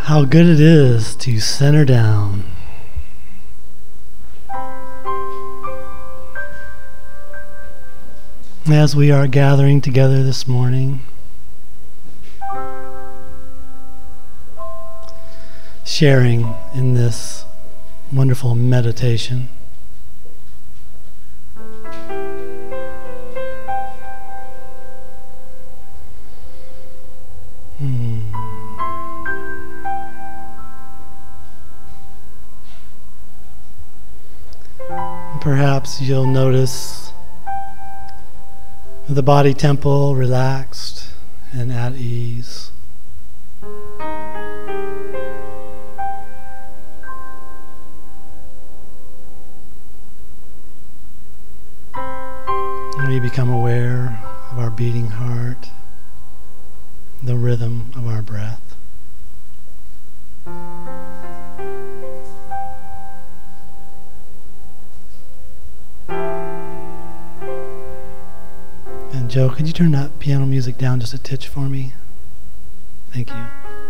How good it is to center down. As we are gathering together this morning, sharing in this wonderful meditation. Perhaps you'll notice the body temple relaxed and at ease. We become aware of our beating heart, the rhythm of our breath. And Joe, could you turn that piano music down just a titch for me? Thank you.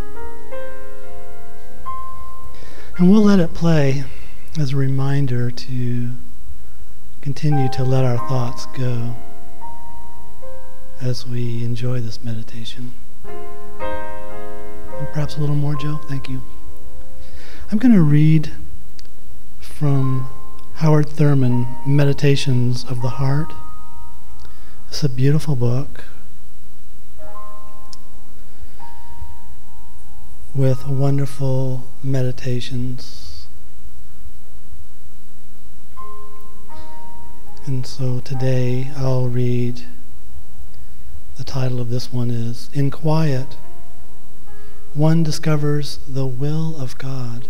And we'll let it play as a reminder to continue to let our thoughts go as we enjoy this meditation. And perhaps a little more, Joe? Thank you. I'm going to read from Howard Thurman, Meditations of the Heart. It's a beautiful book with wonderful meditations. And so today I'll read, the title of this one is, In Quiet, One Discovers the Will of God.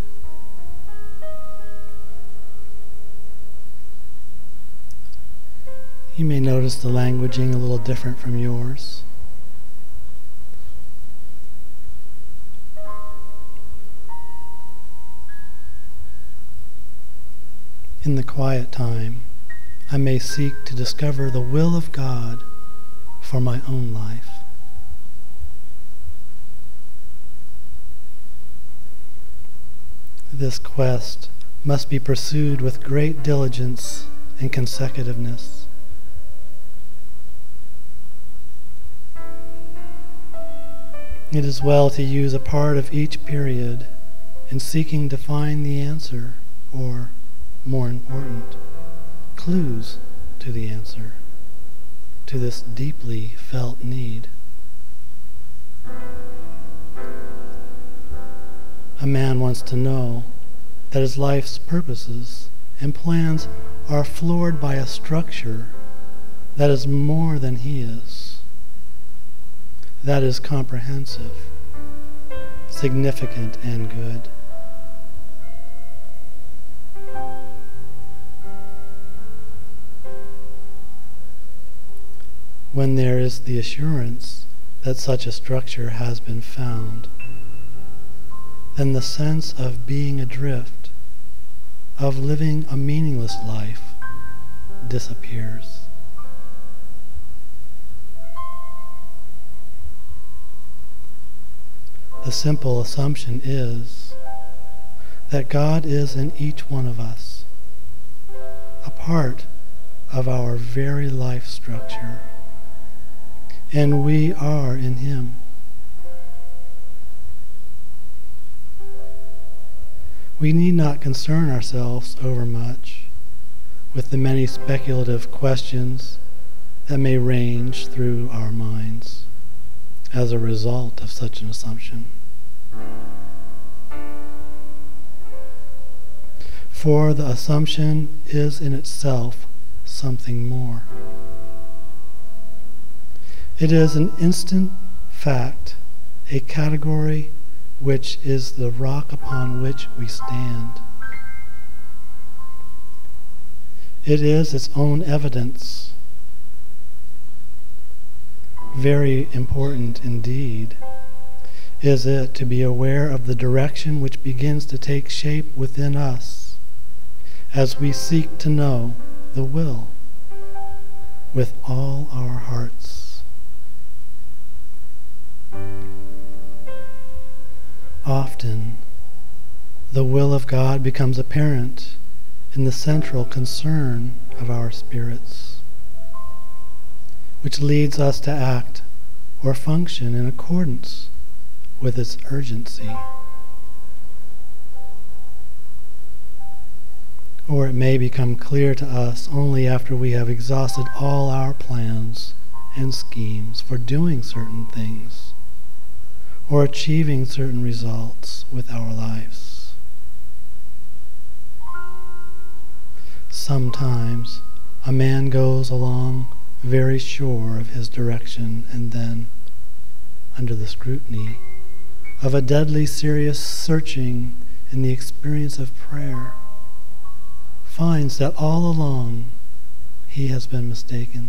You may notice the languaging a little different from yours. In the quiet time, I may seek to discover the will of God for my own life. This quest must be pursued with great diligence and consecutiveness. It is well to use a part of each period in seeking to find the answer, or, more important, clues to the answer, to this deeply felt need. A man wants to know that his life's purposes and plans are floored by a structure that is more than he is. That is comprehensive, significant, and good. When there is the assurance that such a structure has been found, then the sense of being adrift, of living a meaningless life, disappears. The simple assumption is that God is in each one of us, a part of our very life structure, and we are in Him. We need not concern ourselves overmuch with the many speculative questions that may range through our minds as a result of such an assumption. For the assumption is in itself something more. It is an instant fact, a category which is the rock upon which we stand. It is its own evidence. Very important indeed is it to be aware of the direction which begins to take shape within us as we seek to know the will with all our hearts. Often, the will of God becomes apparent in the central concern of our spirits, which leads us to act or function in accordance with its urgency. Or it may become clear to us only after we have exhausted all our plans and schemes for doing certain things or achieving certain results with our lives. Sometimes a man goes along very sure of his direction, and then, under the scrutiny of a deadly serious searching in the experience of prayer, finds that all along he has been mistaken.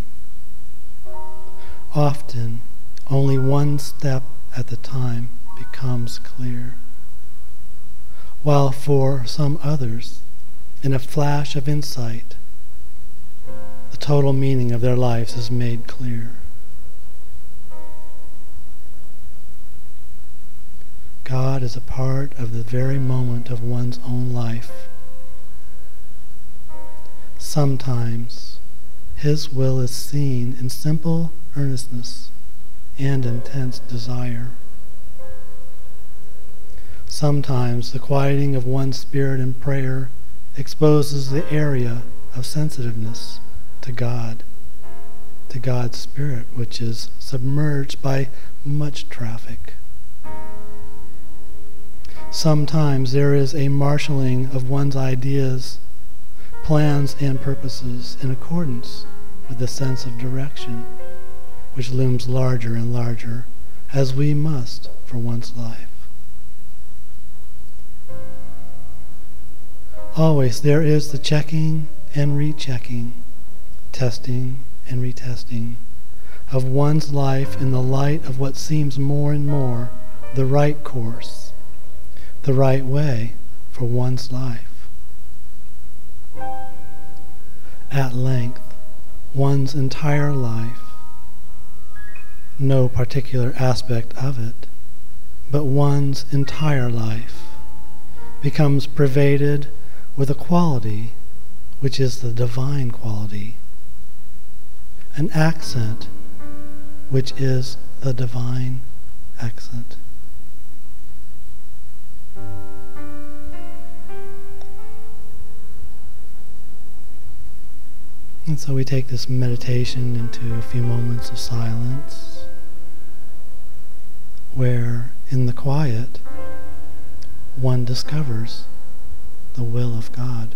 Often, only one step at the time becomes clear, while for some others, in a flash of insight, the total meaning of their lives is made clear. God is a part of the very moment of one's own life. Sometimes His will is seen in simple earnestness and intense desire. Sometimes the quieting of one's spirit in prayer exposes the area of sensitiveness to God, to God's Spirit, which is submerged by much traffic. Sometimes there is a marshaling of one's ideas, plans, and purposes in accordance with the sense of direction, which looms larger and larger, as we must for one's life. Always there is the checking and rechecking, testing and retesting of one's life in the light of what seems more and more the right course, the right way for one's life. At length, one's entire life, no particular aspect of it, but one's entire life, becomes pervaded with a quality which is the divine quality, an accent which is the divine accent. And so we take this meditation into a few moments of silence, where in the quiet one discovers the will of God.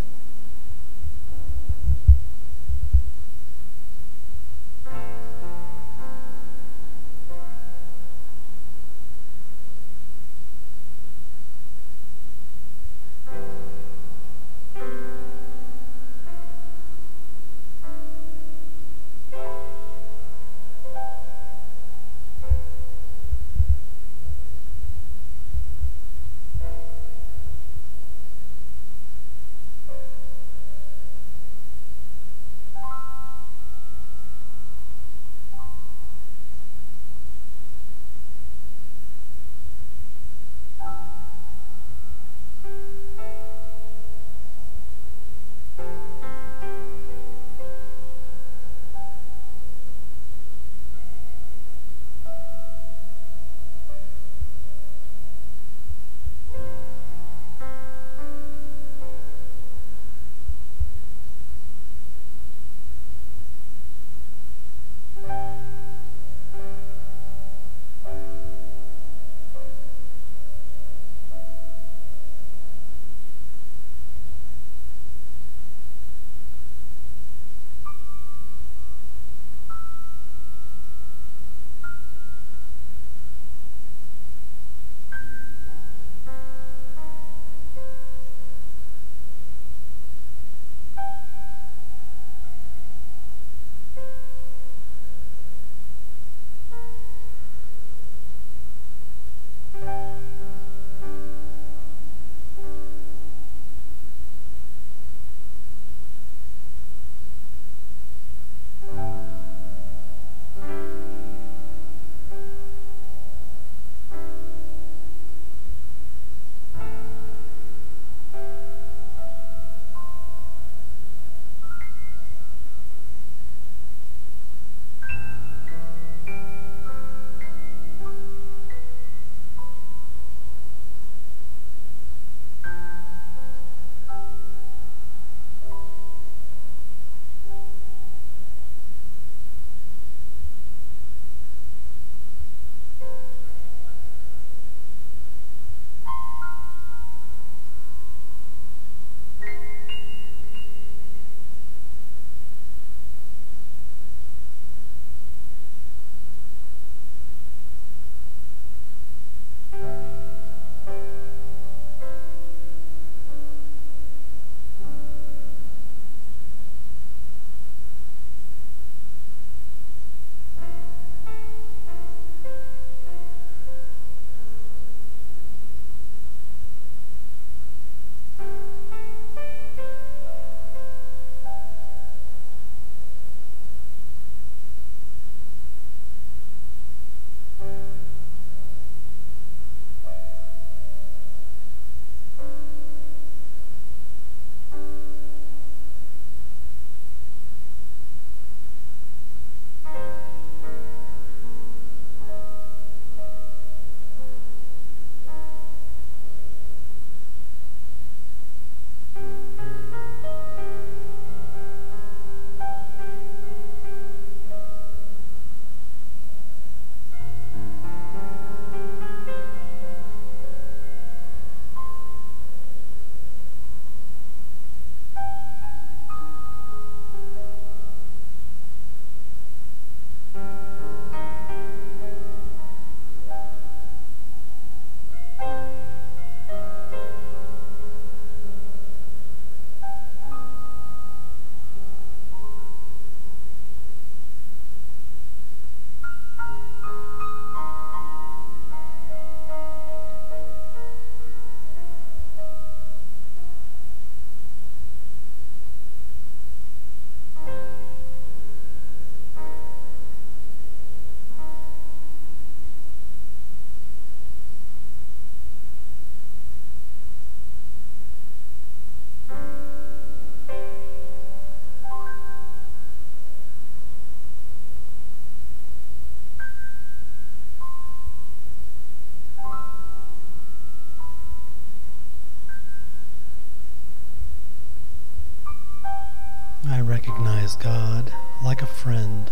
recognize God like a friend.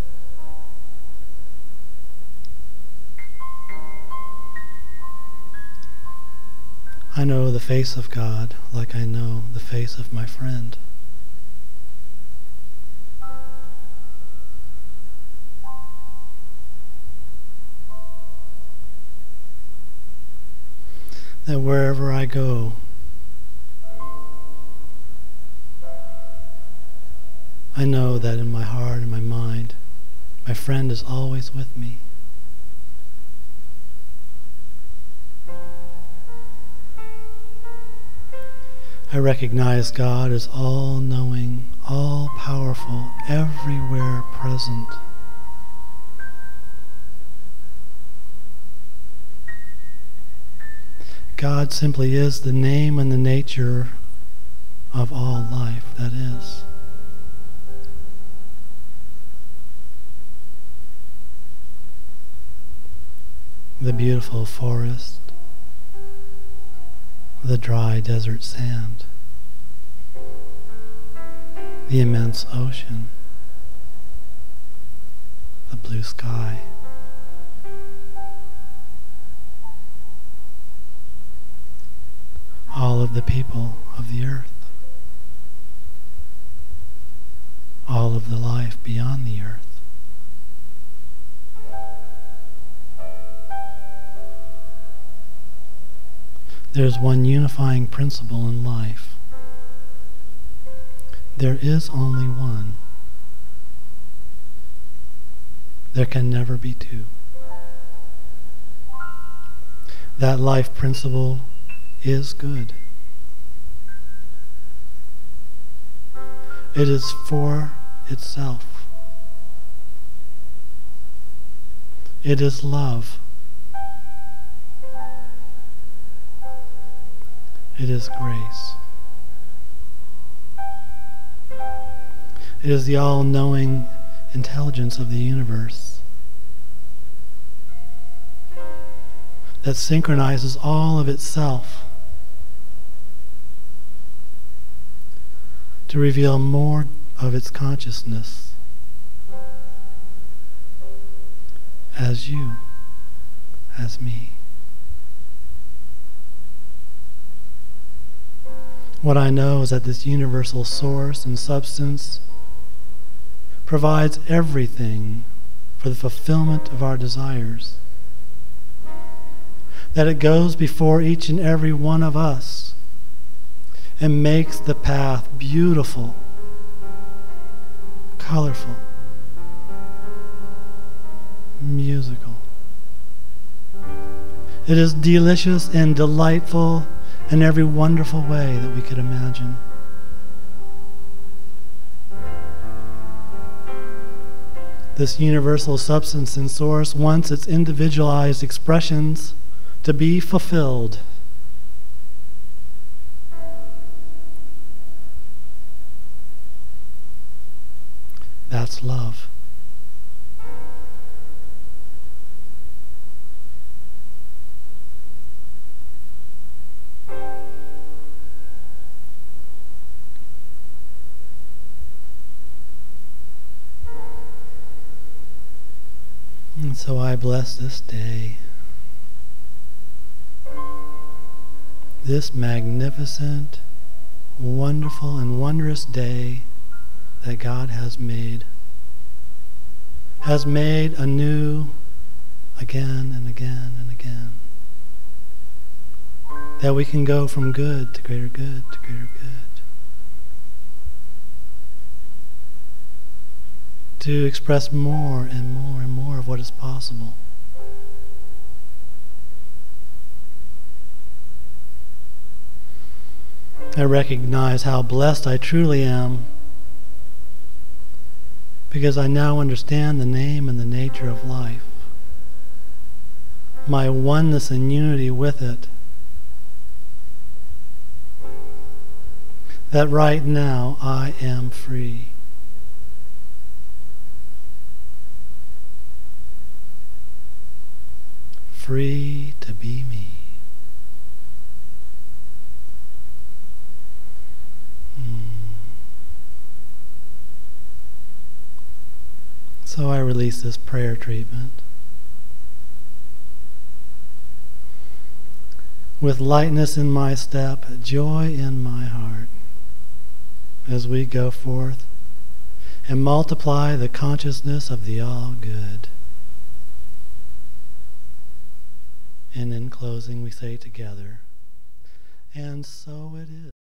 I know the face of God like I know the face of my friend. That wherever I go, I know that in my heart and my mind, my friend is always with me. I recognize God as all-knowing, all-powerful, everywhere present. God simply is the name and the nature of all life that is. The beautiful forest, the dry desert sand, the immense ocean, the blue sky, all of the people of the earth, all of the life beyond the earth. There's one unifying principle in life. There is only one. There can never be two. That life principle is good. It is for itself. It is love. It is grace. It is the all-knowing intelligence of the universe that synchronizes all of itself to reveal more of its consciousness as you, as me. What I know is that this universal source and substance provides everything for the fulfillment of our desires. That it goes before each and every one of us and makes the path beautiful, colorful, musical. It is delicious and delightful in every wonderful way that we could imagine. This universal substance and source wants its individualized expressions to be fulfilled. That's love. And so I bless this day, this magnificent, wonderful, and wondrous day that God has made anew again and again and again. That we can go from good to greater good to greater good. To express more and more and more of what is possible. I recognize how blessed I truly am because I now understand the name and the nature of life, my oneness and unity with it, that right now I am free. Free to be me. So I release this prayer treatment. With lightness in my step, joy in my heart, as we go forth and multiply the consciousness of the all-good. And in closing we say together, and so it is.